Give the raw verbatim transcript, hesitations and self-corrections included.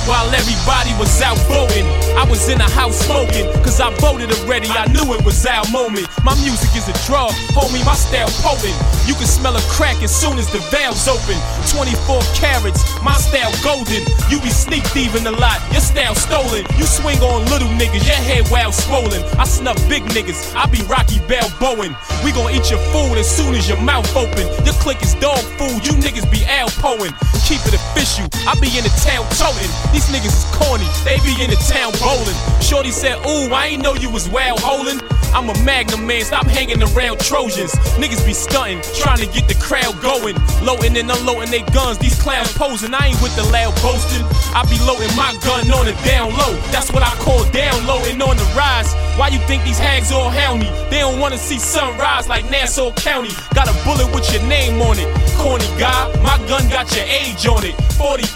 while everybody was out voting. I was in the house smoking, cause I voted already, I knew it was our moment. My music is a drug, homie, my style potent. You can smell a crack as soon as the valve's open. Twenty-four carats, my style golden. You be sneak thieving a lot, your style stolen. You swing on little niggas, your head wild swollen. I snuff big niggas, I be Rocky Balboa. We gon' eat your food as soon as your mouth open. Your clique is dog food, you niggas be Alpoing. Keep it official, I be in the town toting. These niggas is corny, they be in the town bowling. Shorty said, ooh, I ain't know you was wild holding. I'm a Magnum man, stop hanging around Trojans. Niggas be stunting, trying to get the crowd going. Loading and unloading they guns, these clowns posing. I ain't with the loud boasting, I be loading my gun on the down low. That's what I call down low and on the rise. Why you think these hags all hound me? They don't wanna see sunrise like Nassau County. Got a bullet with your name on it, corny guy. My gun got your age on it, forty